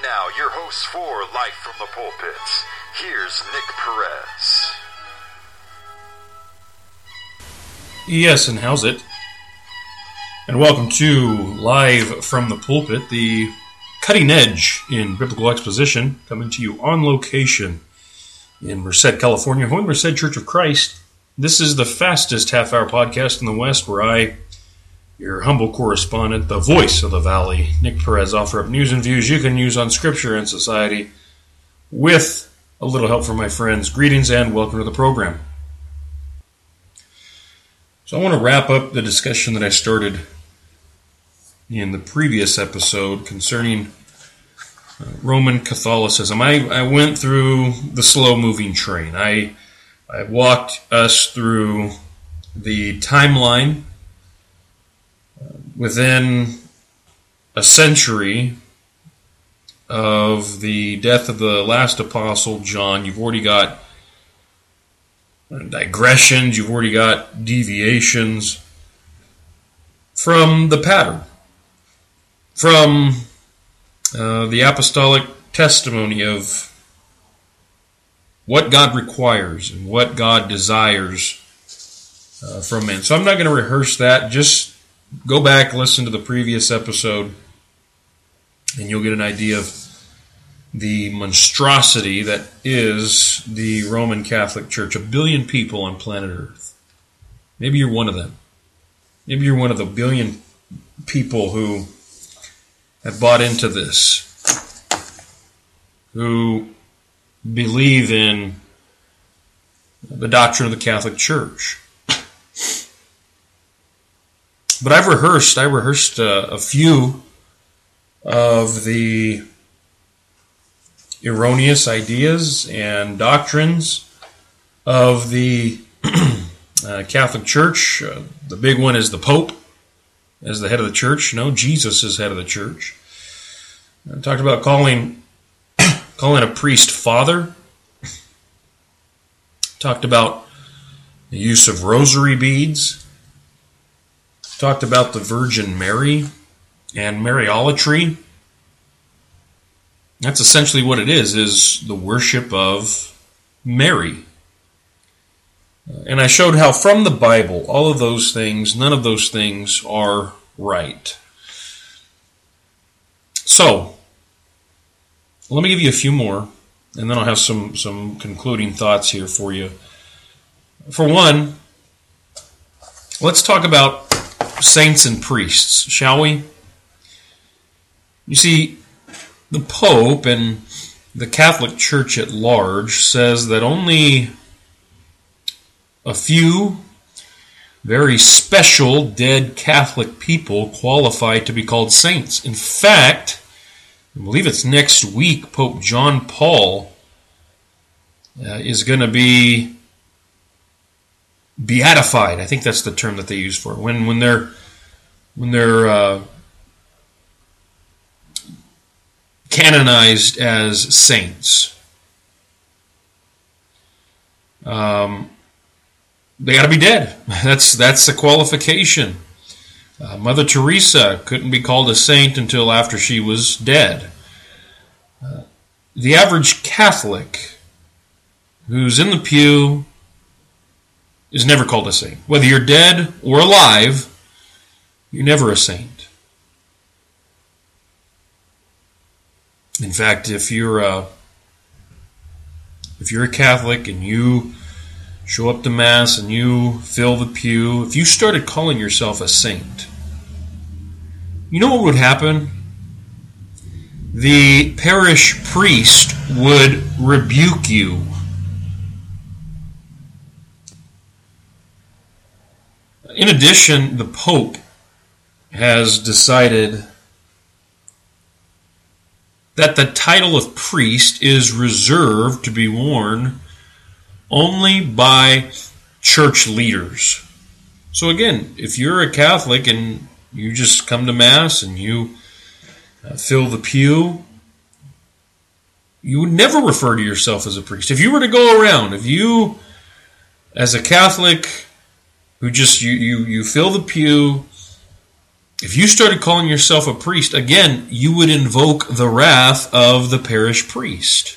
now, your host for Life from the Pulpits. Here's Nick Perez. Yes, and how's it? And welcome to Live from the Pulpit, the cutting edge in biblical exposition, coming to you on location in Merced, California, Holy Merced Church of Christ. This is the fastest half-hour podcast in the West where I, your humble correspondent, the voice of the Valley, Nick Perez, offer up news and views you can use on Scripture and society with a little help from my friends. Greetings and welcome to the program. So I want to wrap up the discussion that I started in the previous episode concerning Roman Catholicism. I went through the slow-moving train. I walked us through the timeline within a century of the death of the last apostle, John. You've already got digressions, you've already got deviations from the pattern, from the apostolic testimony of what God requires and what God desires from man. So I'm not going to rehearse that. Just go back, listen to the previous episode, and you'll get an idea of the monstrosity that is the Roman Catholic Church. 1 billion people on planet Earth. Maybe you're one of them. Maybe you're one of the billion people who have bought into this, who believe in the doctrine of the Catholic Church. But I rehearsed a few of the erroneous ideas and doctrines of the Catholic Church. The big one is the Pope as the head of the church. No, Jesus is head of the church. I talked about calling a priest father. Talked about the use of rosary beads. Talked about the Virgin Mary and Mariolatry. That's essentially what it is the worship of Mary. And I showed how from the Bible, all of those things, none of those things are right. So, let me give you a few more, and then I'll have some concluding thoughts here for you. For one, let's talk about saints and priests, shall we? You see, the Pope and the Catholic Church at large says that only a few very special dead Catholic people qualify to be called saints. In fact, I believe it's next week, Pope John Paul is going to be beatified. I think that's the term that they use for it. When they're canonized as saints. They got to be dead. That's the qualification. Mother Teresa couldn't be called a saint until after she was dead. The average Catholic who's in the pew is never called a saint. Whether you're dead or alive, you're never a saint. In fact, if you're a Catholic and you show up to Mass and you fill the pew, if you started calling yourself a saint, you know what would happen? The parish priest would rebuke you. In addition, the Pope has decided that the title of priest is reserved to be worn only by church leaders. So again, if you're a Catholic and you just come to Mass and you fill the pew, you would never refer to yourself as a priest. If you were to go around, if you, as a Catholic who just, you fill the pew If you started calling yourself a priest, again, you would invoke the wrath of the parish priest.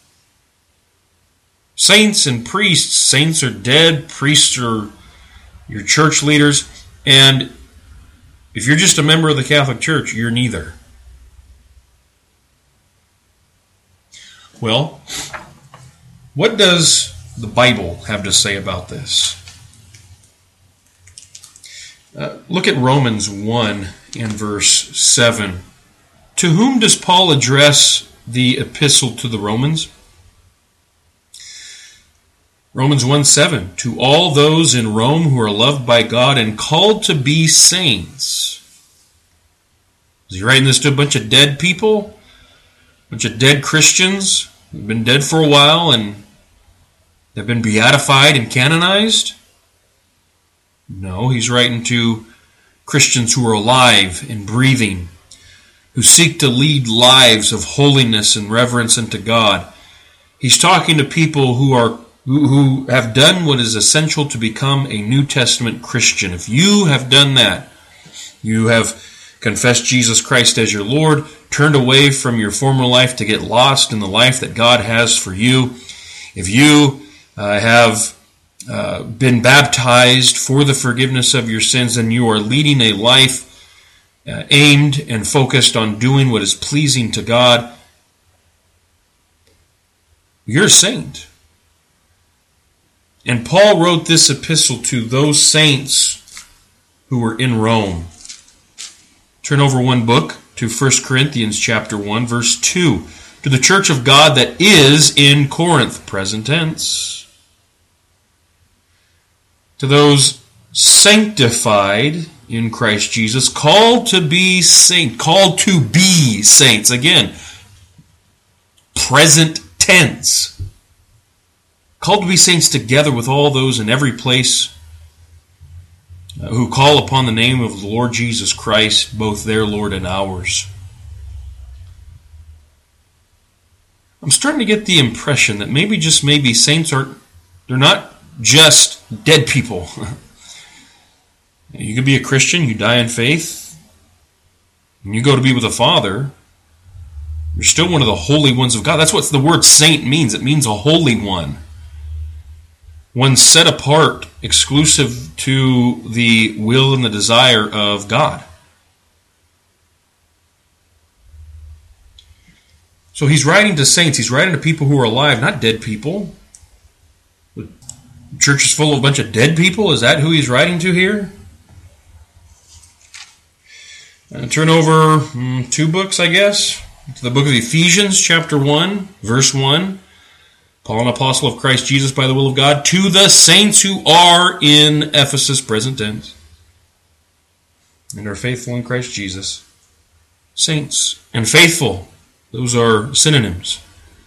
Saints and priests, saints are dead, priests are your church leaders, and if you're just a member of the Catholic Church, you're neither. Well, what does the Bible have to say about this? Look at Romans 1 and verse 7. To whom does Paul address the epistle to the Romans? Romans 1:7, to all those in Rome who are loved by God and called to be saints. Is he writing this to a bunch of dead people? A bunch of dead Christians who've been dead for a while and they've been beatified and canonized? No, he's writing to Christians who are alive and breathing, who seek to lead lives of holiness and reverence unto God. He's talking to people who have done what is essential to become a New Testament Christian. If you have done that, you have confessed Jesus Christ as your Lord, turned away from your former life to get lost in the life that God has for you. If you have been baptized for the forgiveness of your sins, and you are leading a life aimed and focused on doing what is pleasing to God, you're a saint. And Paul wrote this epistle to those saints who were in Rome. Turn over one book to 1 Corinthians chapter 1, verse 2. To the church of God that is in Corinth, present tense. To those sanctified in Christ Jesus, called to be saints. Again, present tense. Called to be saints together with all those in every place who call upon the name of the Lord Jesus Christ, both their Lord and ours. I'm starting to get the impression that maybe, just maybe, saints they're not just dead people. You could be a Christian, you die in faith, and you go to be with the Father. You're still one of the holy ones of God. That's what the word saint means. It means a holy one. One set apart, exclusive to the will and the desire of God. So he's writing to saints. He's writing to people who are alive, not dead people. The church is full of a bunch of dead people. Is that who he's writing to here? Turn over 2 books, I guess, to the book of Ephesians, chapter 1, verse 1. Paul, an apostle of Christ Jesus by the will of God, to the saints who are in Ephesus, present tense, and are faithful in Christ Jesus. Saints and faithful, those are synonyms.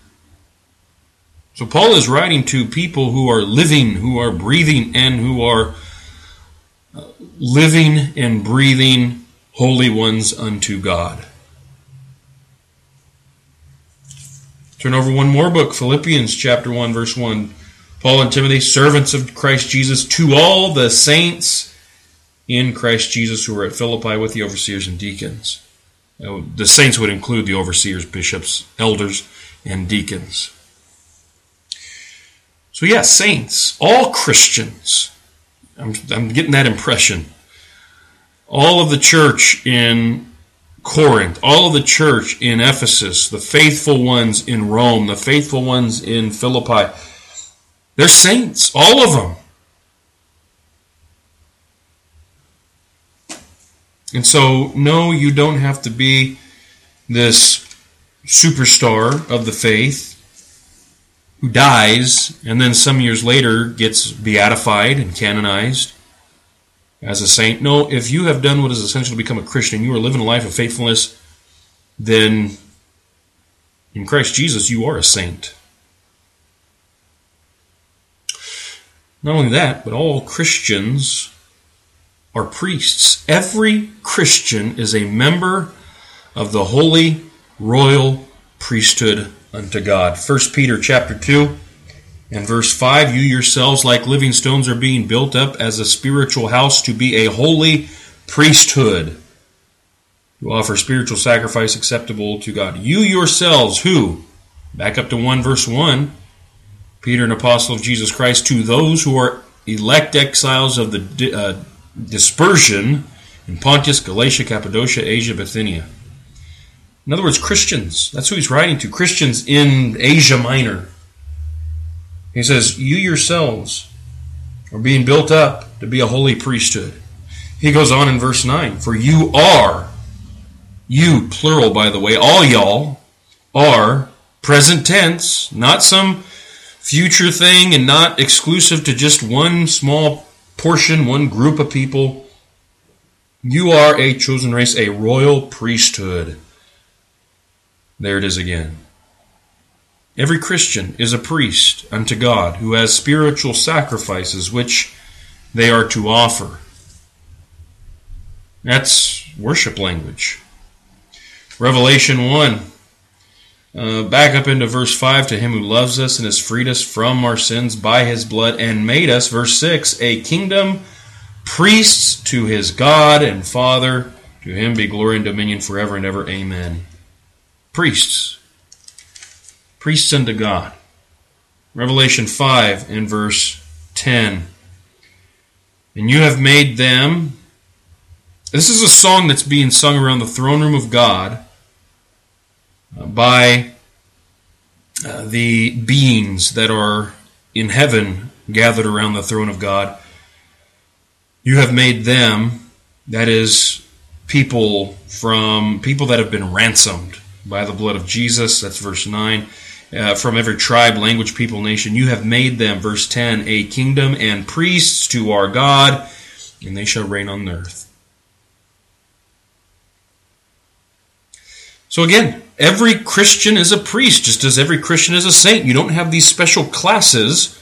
So Paul is writing to people who are living, who are breathing, and who are living and breathing holy ones unto God. Turn over one more book, Philippians chapter 1, verse 1. Paul and Timothy, servants of Christ Jesus, to all the saints in Christ Jesus who are at Philippi with the overseers and deacons. The saints would include the overseers, bishops, elders, and deacons. So yes, saints, all Christians. I'm getting that impression. All of the church in Corinth, all of the church in Ephesus, the faithful ones in Rome, the faithful ones in Philippi, they're saints, all of them. And so, no, you don't have to be this superstar of the faith who dies and then some years later gets beatified and canonized as a saint. No, if you have done what is essential to become a Christian, you are living a life of faithfulness, then in Christ Jesus you are a saint. Not only that, but all Christians are priests. Every Christian is a member of the holy royal priesthood unto God. 1 Peter chapter 2 and verse 5, you yourselves like living stones are being built up as a spiritual house to be a holy priesthood to offer spiritual sacrifice acceptable to God. You yourselves, who? Back up to 1 verse 1. Peter, an apostle of Jesus Christ, to those who are elect exiles of the dispersion in Pontus, Galatia, Cappadocia, Asia, Bithynia. In other words, Christians. That's who he's writing to. Christians in Asia Minor. He says, you yourselves are being built up to be a holy priesthood. He goes on in verse 9. For you are, you, plural by the way, all y'all are, present tense, not some future thing and not exclusive to just one small portion, one group of people. You are a chosen race, a royal priesthood. There it is again. Every Christian is a priest unto God who has spiritual sacrifices which they are to offer. That's worship language. Revelation 1. Back up into verse 5, to him who loves us and has freed us from our sins by his blood and made us, verse 6, a kingdom, priests to his God and Father. To him be glory and dominion forever and ever. Amen. Priests. Priests unto God. Revelation 5 in verse 10. And you have made them. This is a song that's being sung around the throne room of God by the beings that are in heaven gathered around the throne of God. You have made them, that is, people that have been ransomed by the blood of Jesus. That's verse 9. From every tribe, language, people, nation. You have made them, verse 10, a kingdom and priests to our God, and they shall reign on the earth. So again, every Christian is a priest, just as every Christian is a saint. You don't have these special classes.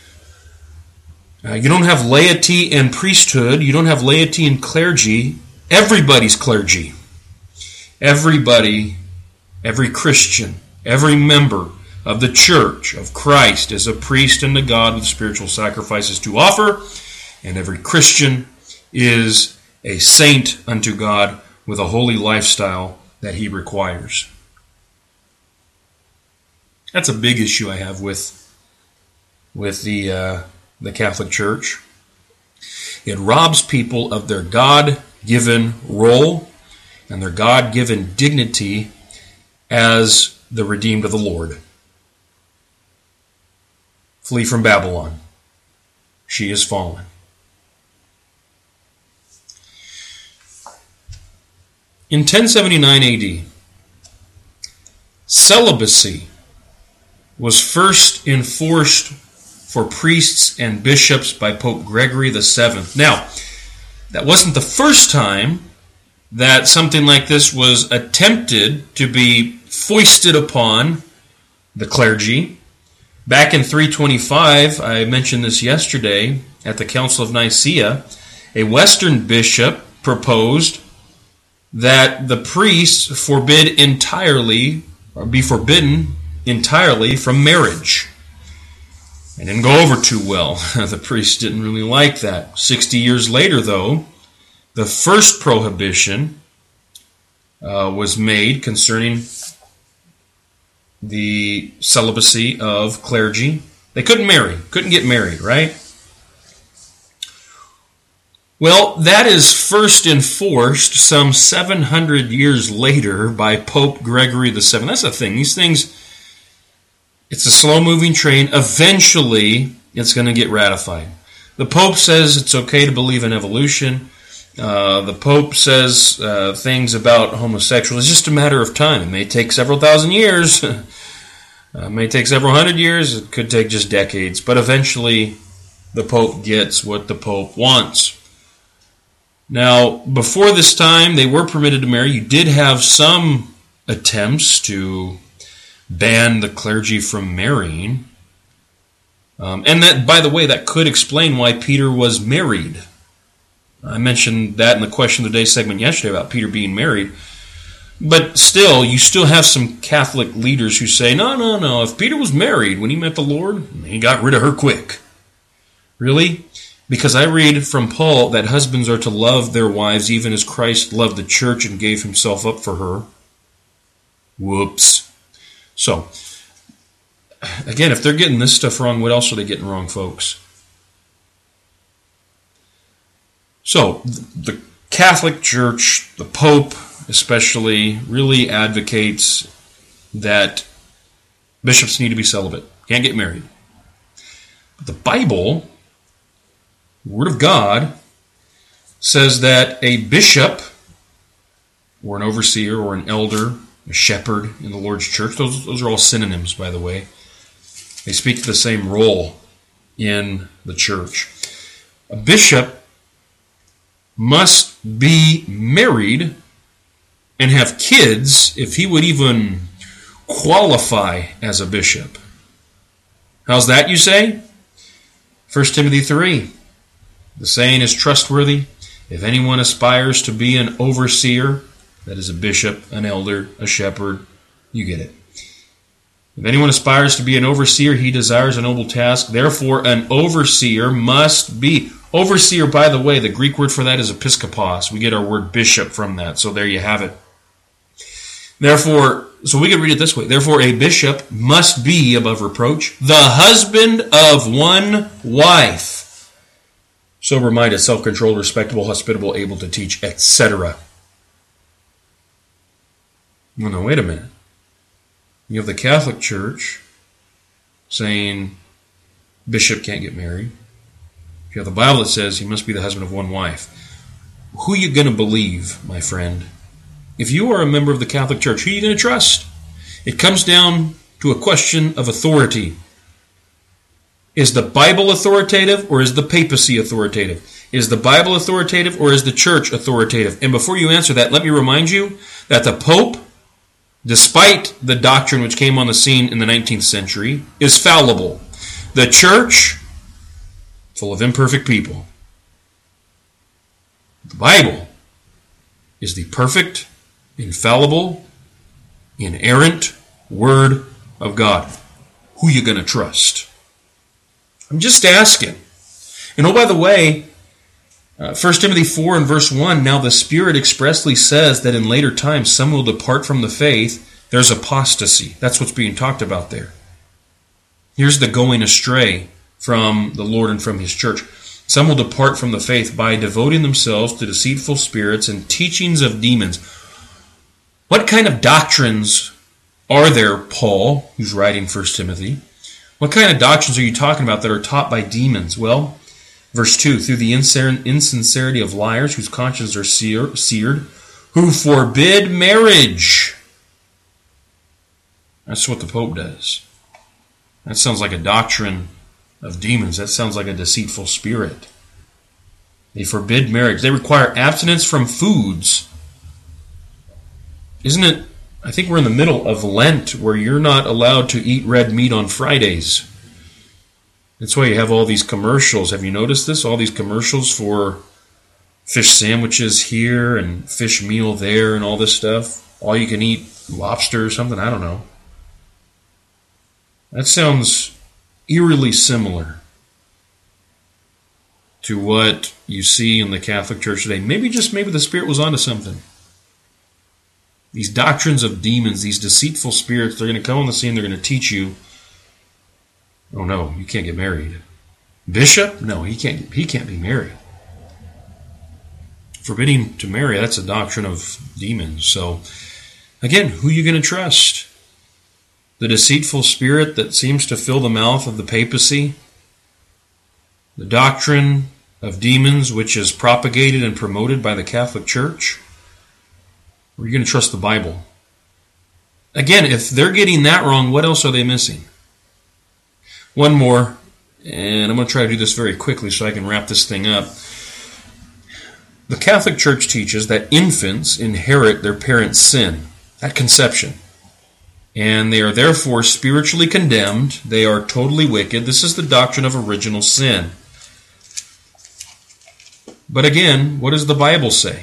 You don't have laity and priesthood. You don't have laity and clergy. Everybody's clergy. Everybody, every Christian, every member of the church of Christ is a priest unto God with spiritual sacrifices to offer, and every Christian is a saint unto God with a holy lifestyle that he requires. That's a big issue I have with the Catholic Church. It robs people of their God-given role and their God-given dignity as the redeemed of the Lord. Flee from Babylon. She is fallen. In 1079 AD, celibacy was first enforced for priests and bishops by Pope Gregory VII. Now, that wasn't the first time that something like this was attempted to be foisted upon the clergy. Back in 325, I mentioned this yesterday, at the Council of Nicaea, a Western bishop proposed that the priests be forbidden entirely from marriage. It didn't go over too well. The priests didn't really like that. 60 years later, though, the first prohibition was made concerning the celibacy of clergy. They couldn't get married, right? Well, that is first enforced some 700 years later by Pope Gregory VII. That's the thing. These things, it's a slow-moving train. Eventually, it's going to get ratified. The Pope says it's okay to believe in evolution. The Pope says things about homosexuals. It's just a matter of time. It may take several thousand years. It may take several hundred years. It could take just decades. But eventually, the Pope gets what the Pope wants. Now, before this time, they were permitted to marry. You did have some attempts to ban the clergy from marrying. And that, by the way, that could explain why Peter was married. I mentioned that in the Question of the Day segment yesterday about Peter being married. But still, you still have some Catholic leaders who say, no, if Peter was married when he met the Lord, he got rid of her quick. Really? Because I read from Paul that husbands are to love their wives even as Christ loved the church and gave himself up for her. Whoops. So, again, if they're getting this stuff wrong, what else are they getting wrong, folks? So, the Catholic Church, the Pope especially, really advocates that bishops need to be celibate. Can't get married. But the Bible, the Word of God, says that a bishop, or an overseer, or an elder, a shepherd in the Lord's church, those are all synonyms, by the way. They speak to the same role in the church. A bishop must be married and have kids if he would even qualify as a bishop. How's that, you say? 1 Timothy 3. The saying is trustworthy. If anyone aspires to be an overseer, that is a bishop, an elder, a shepherd, you get it. If anyone aspires to be an overseer, he desires a noble task. Therefore, an overseer must be. Overseer, by the way, the Greek word for that is episkopos. We get our word bishop from that, so there you have it. Therefore, so we can read it this way. Therefore, a bishop must be above reproach, the husband of one wife, sober-minded, self-controlled, respectable, hospitable, able to teach, etc. Well, no, wait a minute. You have the Catholic Church saying bishop can't get married. You have the Bible that says he must be the husband of one wife. Who are you going to believe, my friend? If you are a member of the Catholic Church, who are you going to trust? It comes down to a question of authority. Is the Bible authoritative or is the papacy authoritative? Is the Bible authoritative or is the church authoritative? And before you answer that, let me remind you that the Pope, despite the doctrine which came on the scene in the 19th century, is fallible. The church, full of imperfect people. The Bible is the perfect, infallible, inerrant Word of God. Who are you going to trust? I'm just asking. And oh, by the way, 1 Timothy 4 and verse 1, now the Spirit expressly says that in later times some will depart from the faith. There's apostasy. That's what's being talked about there. Here's the going astray from the Lord and from His church. Some will depart from the faith by devoting themselves to deceitful spirits and teachings of demons. What kind of doctrines are there, Paul, who's writing 1 Timothy? What kind of doctrines are you talking about that are taught by demons? Well, verse 2, through the insincerity of liars whose consciences are seared, who forbid marriage. That's what the Pope does. That sounds like a doctrine of demons. That sounds like a deceitful spirit. They forbid marriage. They require abstinence from foods. Isn't it? I think we're in the middle of Lent where you're not allowed to eat red meat on Fridays. That's why you have all these commercials. Have you noticed this? All these commercials for fish sandwiches here and fish meal there and all this stuff. All you can eat lobster or something. I don't know. That sounds eerily similar to what you see in the Catholic Church today. Maybe the Spirit was onto something. These doctrines of demons, these deceitful spirits, they're going to come on the scene, they're going to teach you, oh no, you can't get married. Bishop? No, he can't be married. Forbidding to marry, that's a doctrine of demons. So, again, who are you going to trust? The deceitful spirit that seems to fill the mouth of the papacy? The doctrine of demons which is propagated and promoted by the Catholic Church? Or are you going to trust the Bible? Again, if they're getting that wrong, what else are they missing? One more, and I'm going to try to do this very quickly so I can wrap this thing up. The Catholic Church teaches that infants inherit their parents' sin at conception. And they are therefore spiritually condemned. They are totally wicked. This is the doctrine of original sin. But again, what does the Bible say?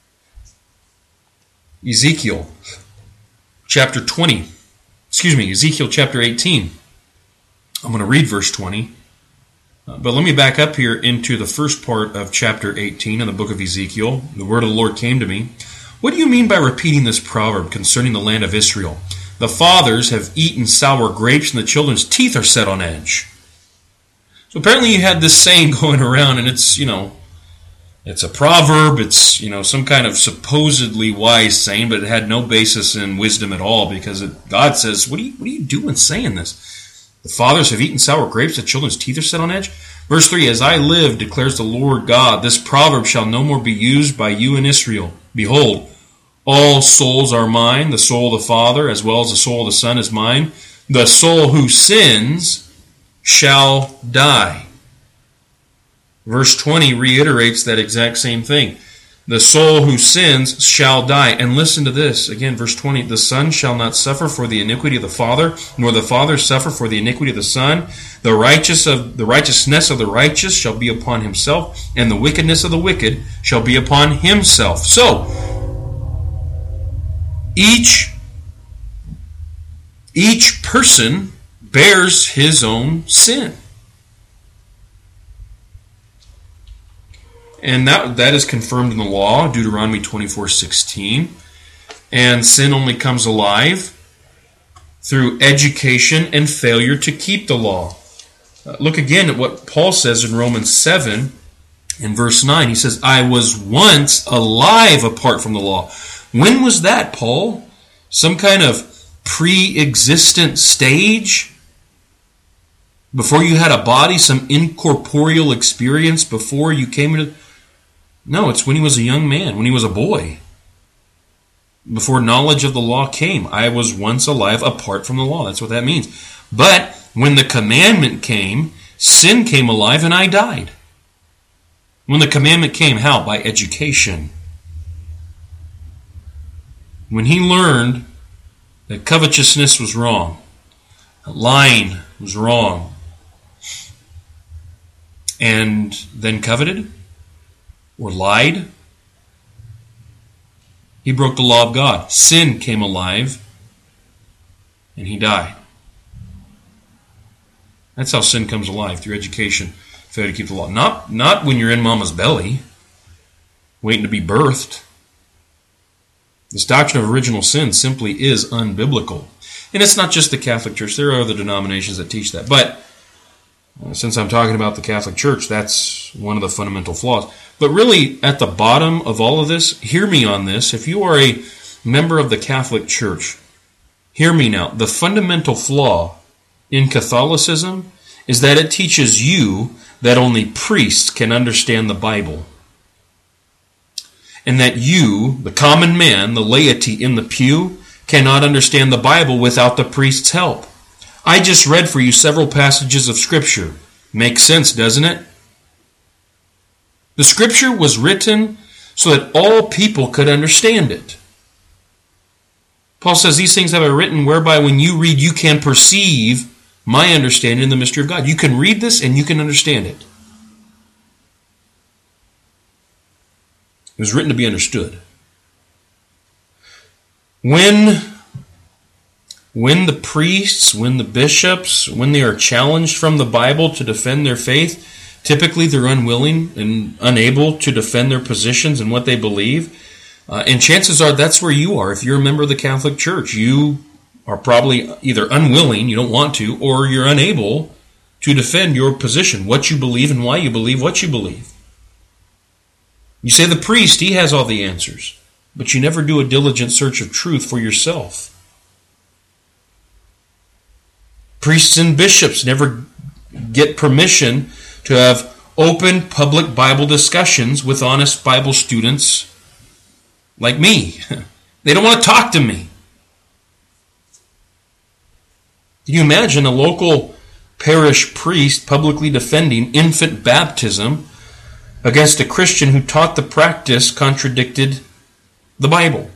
Ezekiel chapter 18. I'm going to read verse 20. But let me back up here into the first part of chapter 18 in the book of Ezekiel. The word of the Lord came to me. What do you mean by repeating this proverb concerning the land of Israel? The fathers have eaten sour grapes and the children's teeth are set on edge. So apparently you had this saying going around, and it's, it's a proverb, it's, some kind of supposedly wise saying, but it had no basis in wisdom at all, because God says, what are you doing saying this? The fathers have eaten sour grapes, the children's teeth are set on edge. Verse 3, as I live, declares the Lord God, this proverb shall no more be used by you in Israel. Behold, all souls are mine, the soul of the Father, as well as the soul of the Son is mine. The soul who sins shall die. Verse 20 reiterates that exact same thing. The soul who sins shall die. And listen to this. Again, verse 20. The Son shall not suffer for the iniquity of the Father, nor the Father suffer for the iniquity of the Son. The righteousness of the righteous shall be upon himself, and the wickedness of the wicked shall be upon himself. So, each person bears his own sin. And that is confirmed in the law, Deuteronomy 24:16. And sin only comes alive through education and failure to keep the law. Look again at what Paul says in Romans 7 in verse 9. He says, I was once alive apart from the law. When was that, Paul? Some kind of pre-existent stage? Before you had a body, some incorporeal experience before you came into... No, it's when he was a young man, when he was a boy. Before knowledge of the law came. I was once alive apart from the law. That's what that means. But when the commandment came, sin came alive and I died. When the commandment came, how? By education. When he learned that covetousness was wrong, that lying was wrong, and then coveted or lied, he broke the law of God. Sin came alive and he died. That's how sin comes alive, through education, failure to keep the law. Not when you're in mama's belly, waiting to be birthed. This doctrine of original sin simply is unbiblical. And it's not just the Catholic Church. There are other denominations that teach that. But since I'm talking about the Catholic Church, that's one of the fundamental flaws. But really, at the bottom of all of this, hear me on this. If you are a member of the Catholic Church, hear me now. The fundamental flaw in Catholicism is that it teaches you that only priests can understand the Bible. And that you, the common man, the laity in the pew, cannot understand the Bible without the priest's help. I just read for you several passages of Scripture. Makes sense, doesn't it? The Scripture was written so that all people could understand it. Paul says, these things have I written whereby when you read, you can perceive my understanding in the mystery of God. You can read this and you can understand it. It was written to be understood. When the priests, when the bishops, when they are challenged from the Bible to defend their faith, typically they're unwilling and unable to defend their positions and what they believe. And chances are that's where you are. If you're a member of the Catholic Church, you are probably either unwilling, you don't want to, or you're unable to defend your position, what you believe and why you believe what you believe. You say the priest, he has all the answers, but you never do a diligent search of truth for yourself. Priests and bishops never get permission to have open public Bible discussions with honest Bible students like me. They don't want to talk to me. Can you imagine a local parish priest publicly defending infant baptism against a Christian who taught the practice contradicted the Bible?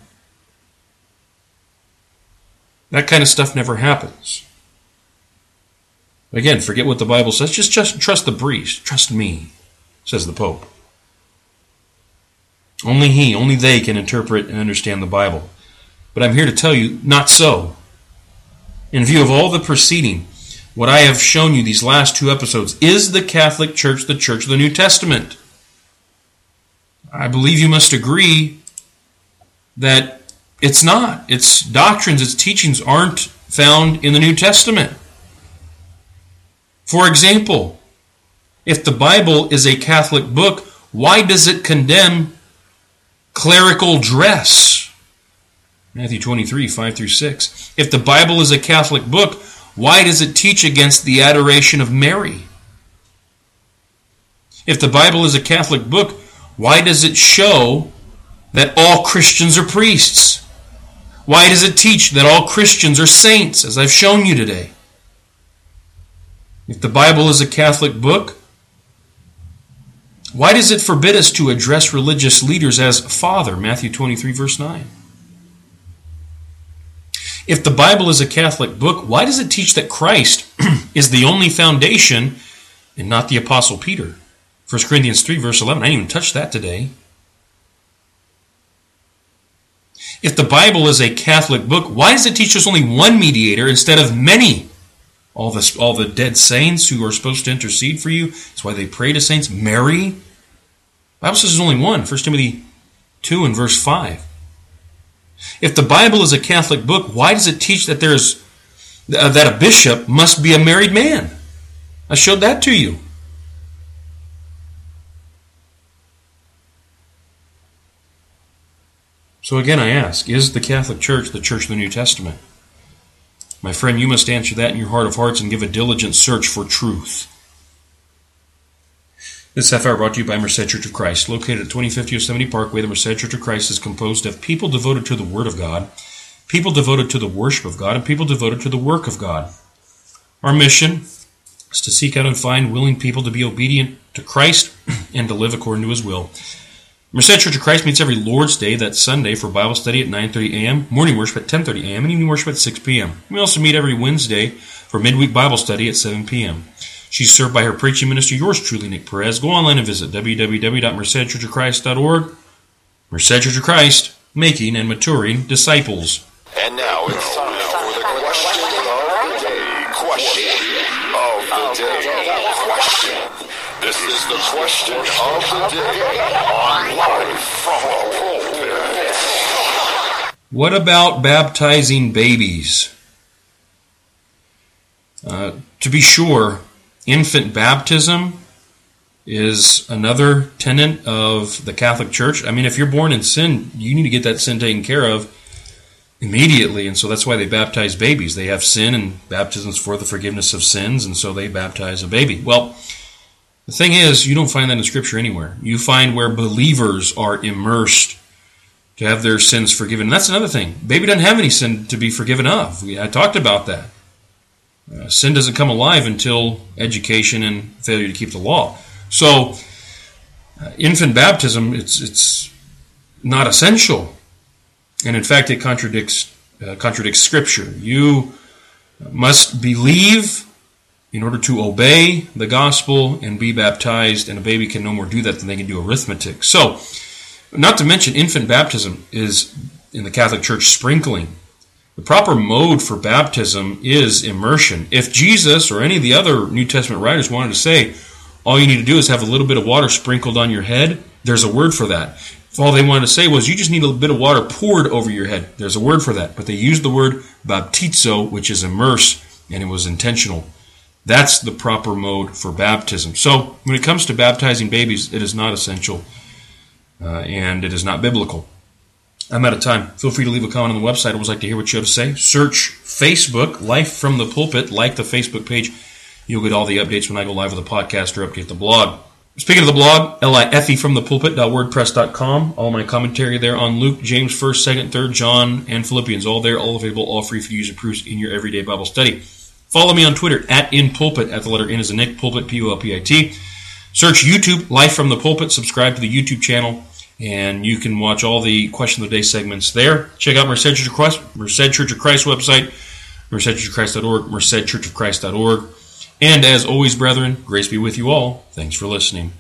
That kind of stuff never happens. Again, forget what the Bible says. Just trust the priest. Trust me, says the Pope. Only they can interpret and understand the Bible. But I'm here to tell you, not so. In view of all the preceding, what I have shown you these last 2 episodes, is the Catholic Church the Church of the New Testament? I believe you must agree that it's not. Its doctrines, its teachings aren't found in the New Testament. For example, if the Bible is a Catholic book, why does it condemn clerical dress? Matthew 23, 5 through 6. If the Bible is a Catholic book, why does it teach against the adoration of Mary? If the Bible is a Catholic book, why does it show that all Christians are priests? Why does it teach that all Christians are saints, as I've shown you today? If the Bible is a Catholic book, why does it forbid us to address religious leaders as Father? Matthew 23, verse 9. If the Bible is a Catholic book, why does it teach that Christ is the only foundation and not the Apostle Peter? 1 Corinthians 3, verse 11. I didn't even touch that today. If the Bible is a Catholic book, why does it teach us only one mediator instead of many? All the dead saints who are supposed to intercede for you. That's why they pray to saints. Mary. The Bible says there's only one. 1 Timothy 2 and verse 5. If the Bible is a Catholic book, why does it teach that that a bishop must be a married man? I showed that to you. So again, I ask, is the Catholic Church the Church of the New Testament? My friend, you must answer that in your heart of hearts and give a diligent search for truth. This half hour brought to you by Merced Church of Christ. Located at 2050 Yosemite Parkway, the Merced Church of Christ is composed of people devoted to the Word of God, people devoted to the worship of God, and people devoted to the work of God. Our mission is to seek out and find willing people to be obedient to Christ and to live according to His will. Merced Church of Christ meets every Lord's Day, that's Sunday, for Bible study at 9:30 a.m., morning worship at 10:30 a.m., and evening worship at 6 p.m. We also meet every Wednesday for midweek Bible study at 7 p.m. She's served by her preaching minister, yours truly, Nick Perez. Go online and visit www.mercedchurchofchrist.org. Merced Church of Christ, making and maturing disciples. And now it's time for the question of the day. Question. This is the question of the day on Live from the Pulpit. What about baptizing babies? To be sure, infant baptism is another tenet of the Catholic Church. I mean, if you're born in sin, you need to get that sin taken care of immediately, and so that's why they baptize babies. They have sin, and baptism is for the forgiveness of sins, and so they baptize a baby. Well, the thing is, you don't find that in Scripture anywhere. You find where believers are immersed to have their sins forgiven. And that's another thing. Baby doesn't have any sin to be forgiven of. I talked about that. Sin doesn't come alive until education and failure to keep the law. So, infant baptism, it's not essential. And in fact, it contradicts Scripture. You must believe in order to obey the gospel and be baptized, and a baby can no more do that than they can do arithmetic. So, not to mention, infant baptism is, in the Catholic Church, sprinkling. The proper mode for baptism is immersion. If Jesus or any of the other New Testament writers wanted to say, all you need to do is have a little bit of water sprinkled on your head, there's a word for that. If all they wanted to say was, you just need a bit of water poured over your head, there's a word for that. But they used the word baptizo, which is immerse, and it was intentional. That's the proper mode for baptism. So, when it comes to baptizing babies, it is not essential, and it is not biblical. I'm out of time. Feel free to leave a comment on the website. I always like to hear what you have to say. Search Facebook, Life from the Pulpit. Like the Facebook page. You'll get all the updates when I go live with a podcast or update the blog. Speaking of the blog, lifefromthepulpit.wordpress.com. All my commentary there on Luke, James 1st, 2nd, 3rd, John, and Philippians. All there, all available, all free for you to use in your everyday Bible study. Follow me on Twitter, @InPulpit, at the letter N as in Nick, Pulpit, P-U-L-P-I-T. Search YouTube, Life from the Pulpit. Subscribe to the YouTube channel, and you can watch all the Question of the Day segments there. Check out Merced Church of Christ website, mercedchurchofchrist.org, mercedchurchofchrist.org. And as always, brethren, grace be with you all. Thanks for listening.